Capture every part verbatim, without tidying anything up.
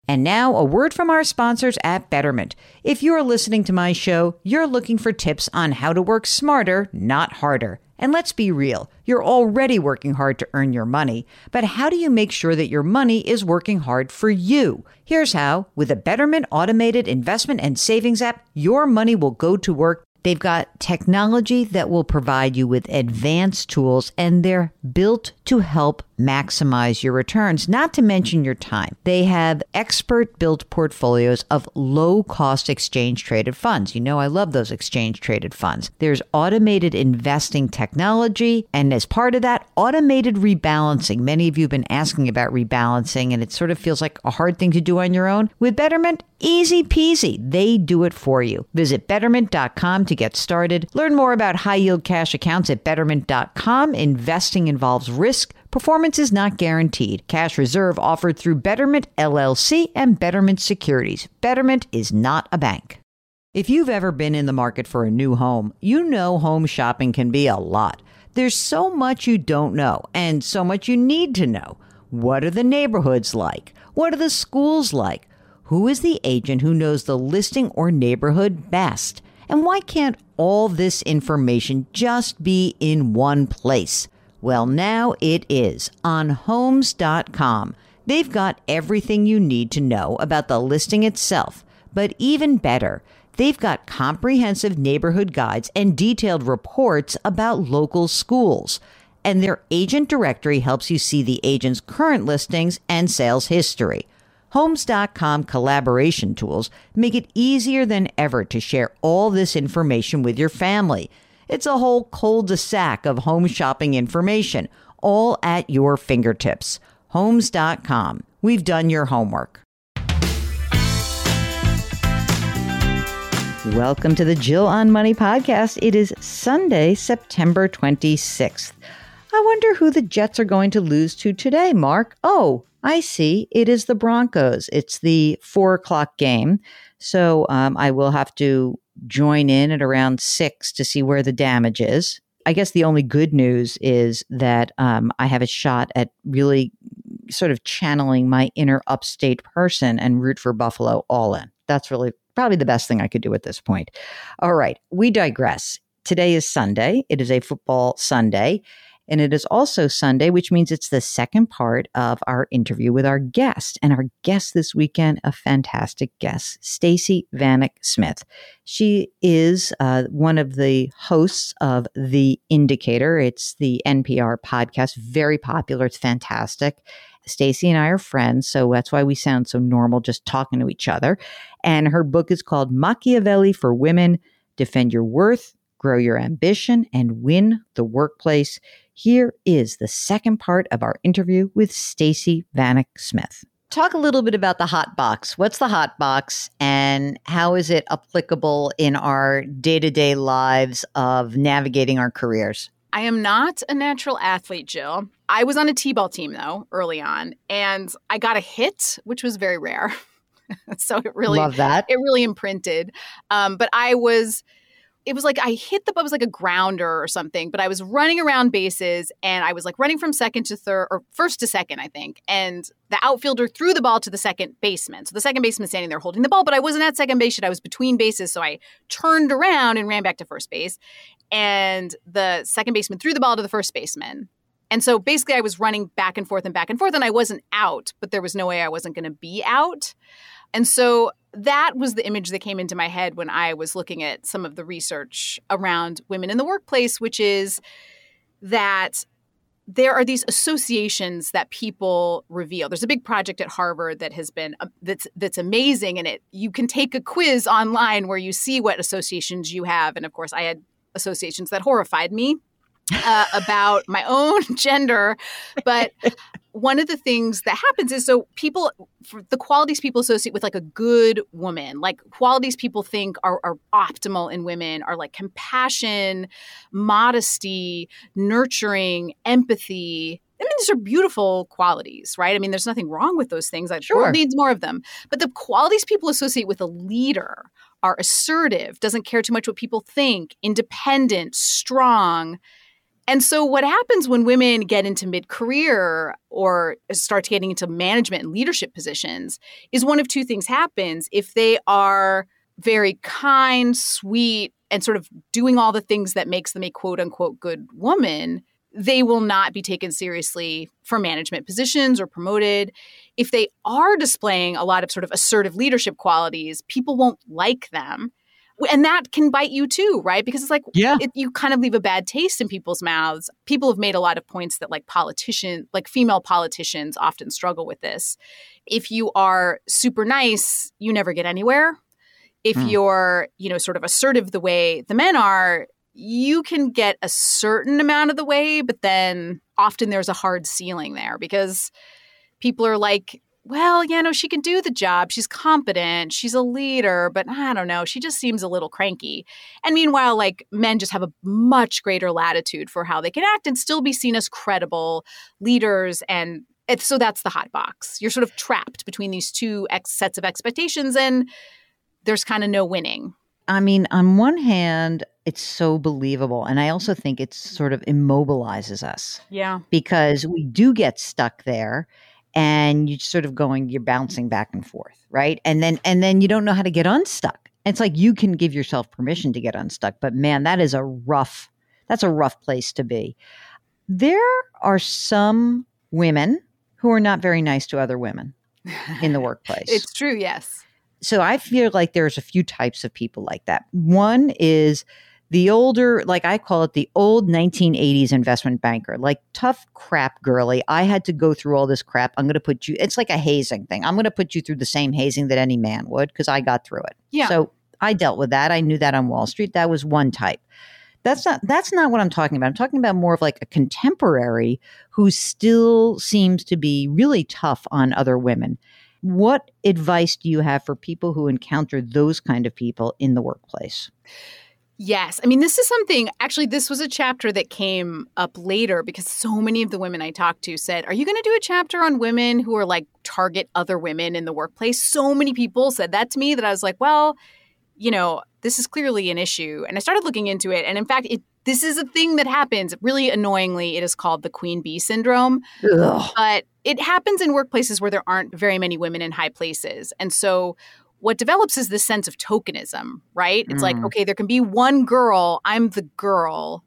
And now, a word from our sponsors at Betterment. If you're listening to my show, you're looking for tips on how to work smarter, not harder. And let's be real, you're already working hard to earn your money, but how do you make sure that your money is working hard for you? Here's how. With a Betterment automated investment and savings app, your money will go to work. They've got technology that will provide you with advanced tools, and they're built to help maximize your returns, not to mention your time. They have expert-built portfolios of low-cost exchange-traded funds. You know I love those exchange-traded funds. There's automated investing technology, and as part of that, automated rebalancing. Many of you have been asking about rebalancing, and it sort of feels like a hard thing to do on your own. With Betterment, easy peasy. They do it for you. Visit betterment dot com to get started. Learn more about high-yield cash accounts at betterment dot com. Investing involves risk. Performance is not guaranteed. Cash reserve offered through Betterment L L C and Betterment Securities. Betterment is not a bank. If you've ever been in the market for a new home, you know home shopping can be a lot. There's so much you don't know and so much you need to know. What are the neighborhoods like? What are the schools like? Who is the agent who knows the listing or neighborhood best? And why can't all this information just be in one place? Well, now it is on homes dot com. They've got everything you need to know about the listing itself. But even better, they've got comprehensive neighborhood guides and detailed reports about local schools. And their agent directory helps you see the agent's current listings and sales history. homes dot com collaboration tools make it easier than ever to share all this information with your family. It's a whole cul-de-sac of home shopping information, all at your fingertips. homes dot com. We've done your homework. Welcome to the Jill on Money podcast. It is Sunday, September twenty-sixth. I wonder who the Jets are going to lose to today, Mark. Oh, I see. It is the Broncos. It's the four o'clock game. So um, I will have to join in at around six to see where the damage is. I guess the only good news is that um, I have a shot at really sort of channeling my inner upstate person and root for Buffalo all in. That's really probably the best thing I could do at this point. All right, we digress. Today is Sunday. It is a football Sunday. And it is also Sunday, which means it's the second part of our interview with our guest. And our guest this weekend, a fantastic guest, Stacey Vanek Smith. She is uh, one of the hosts of The Indicator. It's the N P R podcast, very popular. It's fantastic. Stacey and I are friends, so that's why we sound so normal just talking to each other. And her book is called Machiavelli for Women, Defend Your Worth, Grow Your Ambition, and Win the Workplace. Here is the second part of our interview with Stacey Vanek Smith. Talk a little bit about the hot box. What's the hot box and how is it applicable in our day-to-day lives of navigating our careers? I am not a natural athlete, Jill. I was on a T-ball team, though, early on, and I got a hit, which was very rare. So it really, Love that. It really imprinted. Um, but I was... It was like I hit the ball, it was like a grounder or something, but I was running around bases and I was like running from second to third or first to second, I think. And the outfielder threw the ball to the second baseman. So the second baseman standing there holding the ball, but I wasn't at second base yet. I was between bases. So I turned around and ran back to first base. And the second baseman threw the ball to the first baseman. And so basically I was running back and forth and back and forth and I wasn't out, but there was no way I wasn't going to be out. And so that was the image that came into my head when I was looking at some of the research around women in the workplace, which is that there are these associations that people reveal. There's a big project at Harvard that has been uh, that's that's amazing, and it you can take a quiz online where you see what associations you have. And of course, I had associations that horrified me uh, about my own gender, but one of the things that happens is so people, the qualities people associate with like a good woman, like qualities people think are, are optimal in women are like compassion, modesty, nurturing, empathy. I mean, these are beautiful qualities, right? I mean, there's nothing wrong with those things. The Sure. world needs more of them. But the qualities people associate with a leader are assertive, doesn't care too much what people think, independent, strong. And so what happens when women get into mid-career or start getting into management and leadership positions is one of two things happens. If they are very kind, sweet, and sort of doing all the things that makes them a quote unquote good woman, they will not be taken seriously for management positions or promoted. If they are displaying a lot of sort of assertive leadership qualities, people won't like them. And that can bite you too, right? Because it's like, yeah. it, you kind of leave a bad taste in people's mouths. People have made a lot of points that like politicians, like female politicians often struggle with this. If you are super nice, you never get anywhere. If mm. you're, you know, sort of assertive the way the men are, you can get a certain amount of the way, but then often there's a hard ceiling there because people are like, well, you know, she can do the job. She's competent. She's a leader, but I don't know. She just seems a little cranky. And meanwhile, like men just have a much greater latitude for how they can act and still be seen as credible leaders. And it's, so that's the hot box. You're sort of trapped between these two ex- sets of expectations and there's kind of no winning. I mean, on one hand, it's so believable. And I also think it sort of immobilizes us. Yeah. Because we do get stuck there. And you're sort of going, you're bouncing back and forth, right? And then and then you don't know how to get unstuck. It's like you can give yourself permission to get unstuck, but man, that is a rough, that's a rough place to be. There are some women who are not very nice to other women in the workplace. It's true, yes. So I feel like there's a few types of people like that. One is the older, like I call it the old nineteen eighties investment banker, like tough crap girly. I had to go through all this crap. I'm going to put you, it's like a hazing thing. I'm going to put you through the same hazing that any man would because I got through it. Yeah. So I dealt with that. I knew that on Wall Street. That was one type. That's not, that's not what I'm talking about. I'm talking about more of like a contemporary who still seems to be really tough on other women. What advice do you have for people who encounter those kind of people in the workplace? Yes. I mean, this is something, actually, this was a chapter that came up later because so many of the women I talked to said, are you going to do a chapter on women who are like target other women in the workplace? So many people said that to me that I was like, well, you know, this is clearly an issue. And I started looking into it. And in fact, it, this is a thing that happens. Really annoyingly, it is called the queen bee syndrome. Ugh. But it happens in workplaces where there aren't very many women in high places. And so what develops is this sense of tokenism, right? It's mm. like, okay, there can be one girl. I'm the girl.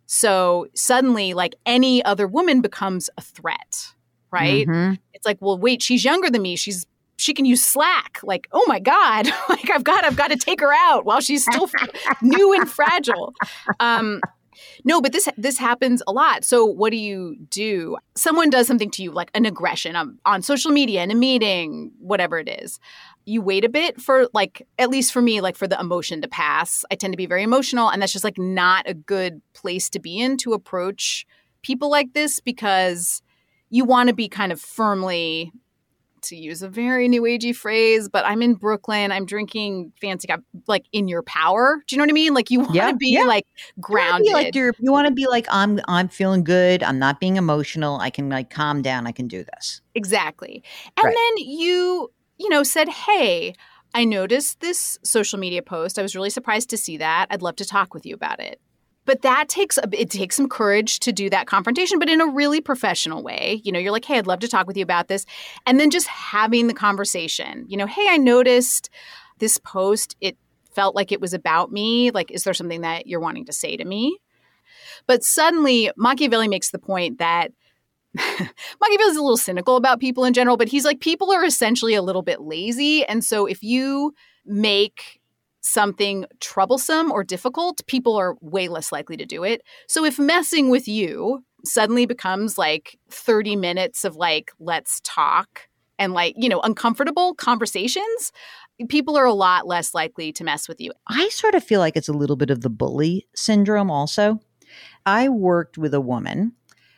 So suddenly, like any other woman becomes a threat, right? Mm-hmm. It's like, well, wait, she's younger than me. She's she can use Slack. Like, oh my God, like I've got I've got to take her out while she's still new and fragile. Um, No, but this this happens a lot. So what do you do? Someone does something to you, like an aggression um, on social media, in a meeting, whatever it is. You wait a bit for, like, at least for me, like for the emotion to pass. I tend to be very emotional, and that's just like not a good place to be in to approach people like this because you want to be kind of firmly, to use a very new agey phrase, but I'm in Brooklyn. I'm drinking fancy, like in your power. Do you know what I mean? Like you want to yeah, be yeah. like grounded. You want to be like, you're, you want to be like, I'm, I'm feeling good. I'm not being emotional. I can like calm down. I can do this. Exactly. And right. then you, you know, said, hey, I noticed this social media post. I was really surprised to see that. I'd love to talk with you about it. But that takes a, it takes some courage to do that confrontation, but in a really professional way. You know, you're like, hey, I'd love to talk with you about this. And then just having the conversation, you know, hey, I noticed this post. It felt like it was about me. Like, is there something that you're wanting to say to me? But suddenly Machiavelli makes the point that Machiavelli's a little cynical about people in general, but he's like, people are essentially a little bit lazy. And so if you make something troublesome or difficult, people are way less likely to do it. So if messing with you suddenly becomes like thirty minutes of like, let's talk and like, you know, uncomfortable conversations, people are a lot less likely to mess with you. I sort of feel like it's a little bit of the bully syndrome also. I worked with a woman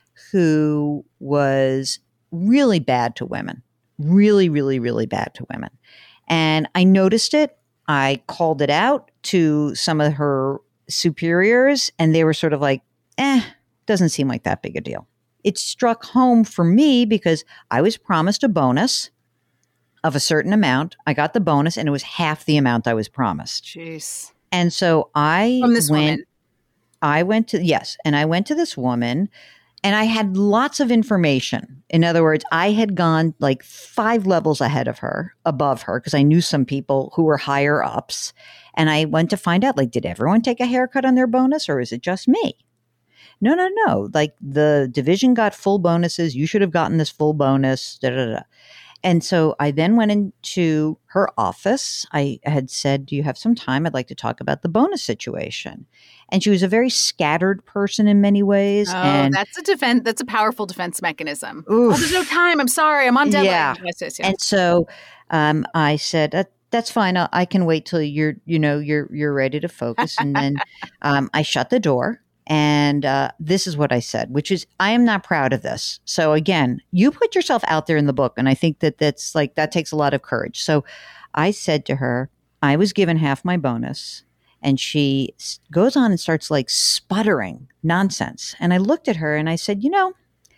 who was really bad to women, really, really, really bad to women. And I noticed it. I called it out to some of her superiors, and they were sort of like, eh, doesn't seem like that big a deal. It struck home for me because I was promised a bonus of a certain amount. I got the bonus, and it was half the amount I was promised. Jeez. And so I From this went, woman. I went to, yes, and I went to this woman and I had lots of information. In other words, I had gone like five levels ahead of her, above her, because I knew some people who were higher ups. And I went to find out, like, did everyone take a haircut on their bonus or is it just me? No, no, no. Like the division got full bonuses. You should have gotten this full bonus. Da, da, da. And so I then went into her office. I had said, do you have some time? I'd like to talk about the bonus situation. And she was a very scattered person in many ways. Oh, and that's a defense. That's a powerful defense mechanism. Oh, there's no time. I'm sorry. I'm on deadline. Yeah. Yes, yes, yes. And so um, I said, uh, that's fine. I, I can wait till you're, you know, you're, you're ready to focus. And then um, I shut the door. And uh, this is what I said, which is, I am not proud of this. So again, you put yourself out there in the book. And I think that that's like, that takes a lot of courage. So I said to her, I was given half my bonus. And she goes on and starts like sputtering nonsense. And I looked at her and I said, you know,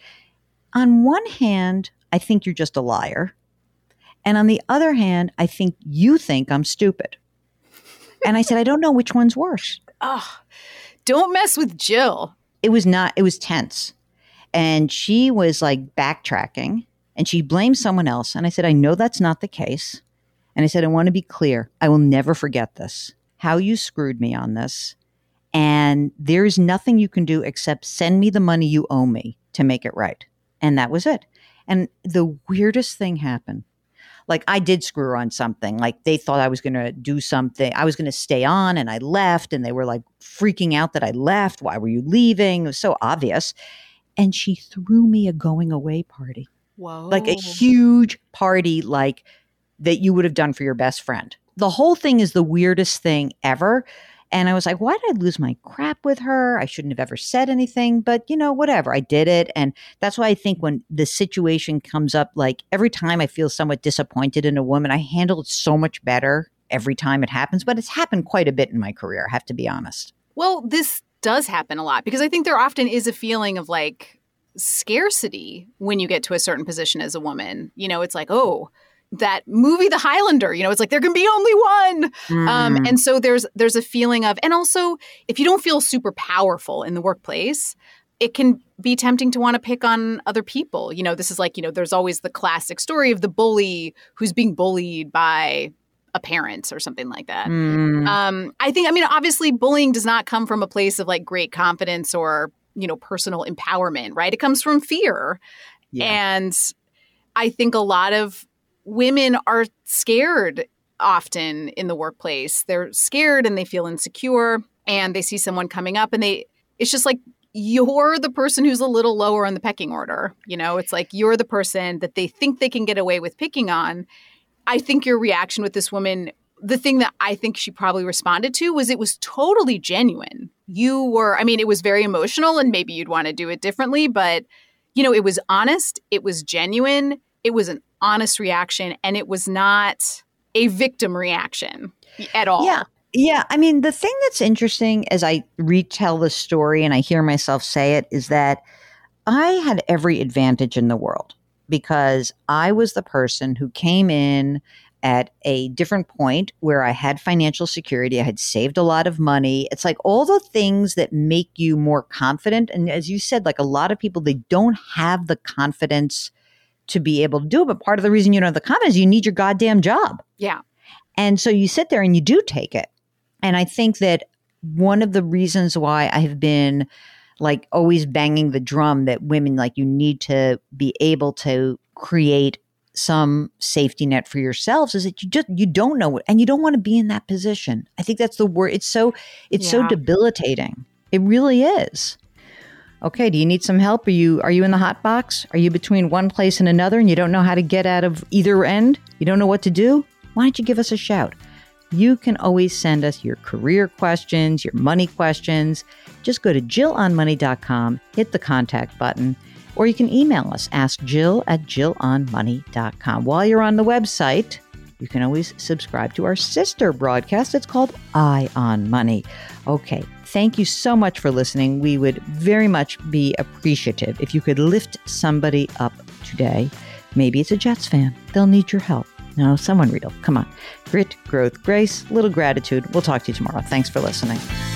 on one hand, I think you're just a liar. And on the other hand, I think you think I'm stupid. And I said, I don't know which one's worse. Oh. Don't mess with Jill. It was not, it was tense. And she was like backtracking and she blamed someone else. And I said, I know that's not the case. And I said, I want to be clear. I will never forget this, how you screwed me on this. And there's nothing you can do except send me the money you owe me to make it right. And that was it. And the weirdest thing happened. Like I did screw her on something. Like they thought I was going to do something. I was going to stay on and I left and they were like freaking out that I left. Why were you leaving? It was so obvious. And she threw me a going away party. Whoa. Like a huge party like that you would have done for your best friend. The whole thing is the weirdest thing ever. And I was like, why did I lose my crap with her? I shouldn't have ever said anything, but you know, whatever. I did it. And that's why I think when the situation comes up, like every time I feel somewhat disappointed in a woman, I handle it so much better every time it happens. But it's happened quite a bit in my career, I have to be honest. Well, this does happen a lot because I think there often is a feeling of like scarcity when you get to a certain position as a woman. You know, it's like, oh, that movie, The Highlander, you know, it's like there can be only one. Mm. Um, and so there's there's a feeling of, and also if you don't feel super powerful in the workplace, it can be tempting to want to pick on other people. You know, this is like, you know, there's always the classic story of the bully who's being bullied by a parent or something like that. Mm. Um, I think, I mean, obviously bullying does not come from a place of like great confidence or, you know, personal empowerment, right? It comes from fear. Yeah. And I think a lot of women are scared often in the workplace. They're scared and they feel insecure and they see someone coming up and they, it's just like, you're the person who's a little lower on the pecking order. You know, it's like you're the person that they think they can get away with picking on. I think your reaction with this woman, the thing that I think she probably responded to was it was totally genuine. You were, I mean, it was very emotional and maybe you'd want to do it differently, but, you know, it was honest. It was genuine. It was an honest reaction and it was not a victim reaction at all. Yeah. Yeah. I mean, the thing that's interesting as I retell the story and I hear myself say it is that I had every advantage in the world because I was the person who came in at a different point where I had financial security. I had saved a lot of money. It's like all the things that make you more confident. And as you said, like a lot of people, they don't have the confidence to be able to do it. But part of the reason you don't have the confidence, you need your goddamn job. Yeah. And so you sit there and you do take it. And I think that one of the reasons why I have been like always banging the drum that women, like you need to be able to create some safety net for yourselves is that you just, you don't know what, and you don't want to be in that position. I think that's the word. It's so, it's yeah. so debilitating. It really is. Okay, do you need some help? Are you are you in the hot box? Are you between one place and another and you don't know how to get out of either end? You don't know what to do? Why don't you give us a shout? You can always send us your career questions, your money questions. Just go to jill on money dot com, hit the contact button, or you can email us, ask Jill at jill on money dot com. While you're on the website, you can always subscribe to our sister broadcast. It's called Eye on Money. Okay. Thank you so much for listening. We would very much be appreciative if you could lift somebody up today. Maybe it's a Jets fan. They'll need your help. No, someone real. Come on. Grit, growth, grace, little gratitude. We'll talk to you tomorrow. Thanks for listening.